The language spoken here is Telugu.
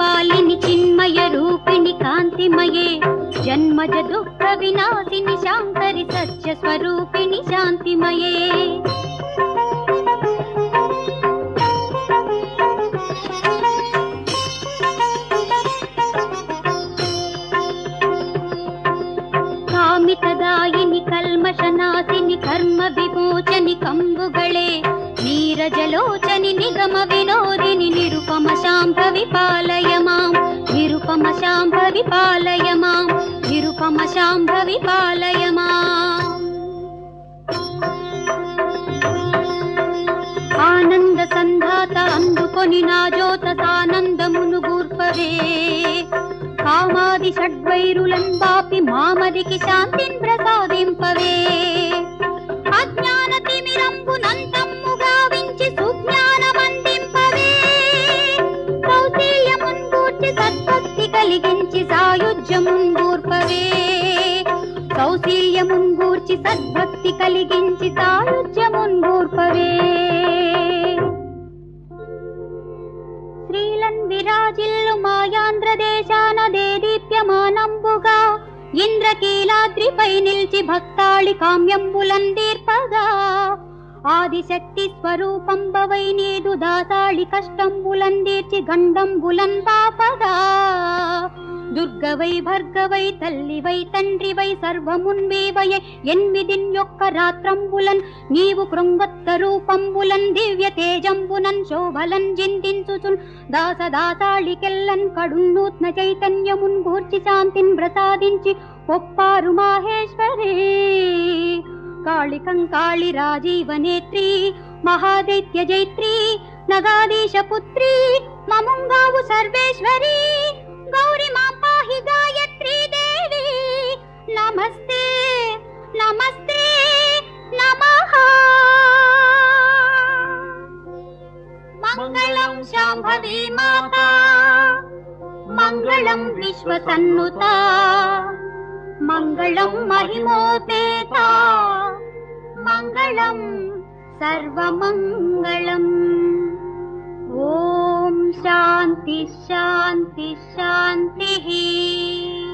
कालिनि चिन्मय रूपिणि कान्तिमये जन्मज दुःख विनाशिनि शांकरि सत्य स्वरूपिणि शांतिमये कामितदायिनि कल्मषनाशिनि कर्म विमोचनि कंबुगळे नीरजलोचनि निगम विनोदिनि निरुपम शाम्भवि पालय मां निरुपम शाम्भवि पालय मां निरुपम शाम्भवि पालय मां आनंद संधात अंदुकोनि ना जोत सानंदमुनु गूर्पवे कामादि षड्वैरुलं पापि मामदिकि शान्तिं प्रसादिंपवे अज्ञान तिमिरंबुनंतम्मु गाविंचि सुज्ञानमंदिंपवे कौशल्यमुन्गूर्चि सद्भक्ति कलिगिंचि सायुज्यमुन्गूर्पवे कौशल्यमुन्गूर्चि सद्भक्ति कलिगिंचि सायुज्यमुन्गूर्पवे श्रीलन् विराजिल्लु मायांध्रदेशान देदीप्यमानंबुगा ఇంద్రకీలాద్రిపై నిల్చి భక్తాళి కామ్యంబులందీర్పగా ఆదిశక్తి స్వరూపంబవై నీదు దాసాళి కష్టంబులందీర్చి గండంబులన్ పాపగా దుర్గవై భర్గవై తల్లివై తండ్రివై సర్వమున్వీవయై ఎన్మిదిన్ యొక్క రాత్రంబులన్ నీవు కృంగత్త రూపంబులన్ దివ్య తేజంబునన్ శోభలన్ జిందించుచున్ దాస దాసాళికెల్లన్ కడున్నూత్న చైతన్యమున్ గూర్చి శాంతిన్ ప్రసాదించి ఒప్పారు మాహేశ్వరీ కాళికం కాళి రాజీవనేత్రి మహాదైత్య జైత్రి నగాదీశ పుత్రి మముంగావు సర్వేశ్వరీ गौरी मां पाहि गायत्री देवी नमस्ते नमस्ते नमः मंगलम शांभवी माता मंगलम विश्वसन्नुता मंगलम महिमोपेता मंगलम सर्वमंगलम ओम शांति शांति शांति।